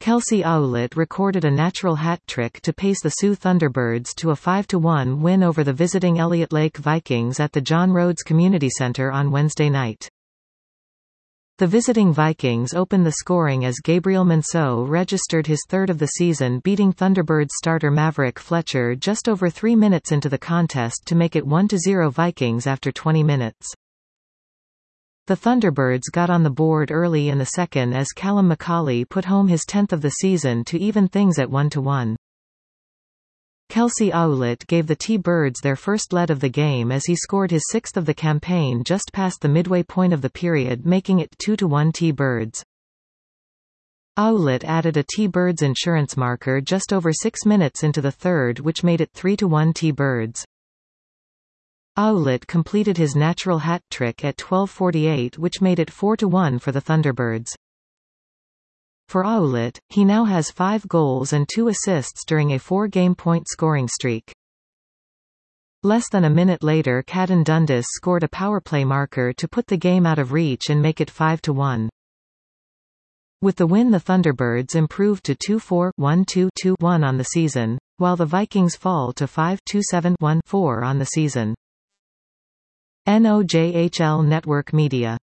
Kelsey Ouellette recorded a natural hat-trick to pace the Sioux Thunderbirds to a 5-1 win over the visiting Elliott Lake Vikings at the John Rhodes Community Center on Wednesday night. The visiting Vikings opened the scoring as Gabriel Manceau registered his third of the season, beating Thunderbirds starter Maverick Fletcher just over 3 minutes into the contest to make it 1-0 Vikings after 20 minutes. The Thunderbirds got on the board early in the second as Callum McCauley put home his 10th of the season to even things at 1-1. Kelsey Ouellette gave the T-Birds their first lead of the game as he scored his 6th of the campaign just past the midway point of the period, making it 2-1 T-Birds. Ouellette added a T-Birds insurance marker just over 6 minutes into the third, which made it 3-1 T-Birds. Ouellette completed his natural hat trick at 12:48, which made it 4-1 for the Thunderbirds. For Ouellette, he now has 5 goals and 2 assists during a 4-game point scoring streak. Less than a minute later, Caden Dundas scored a powerplay marker to put the game out of reach and make it 5-1. With the win, the Thunderbirds improved to 2-4, 1-2, 2-1 on the season, while the Vikings fall to 5-2, 7-1, 4 on the season. NOJHL Network Media.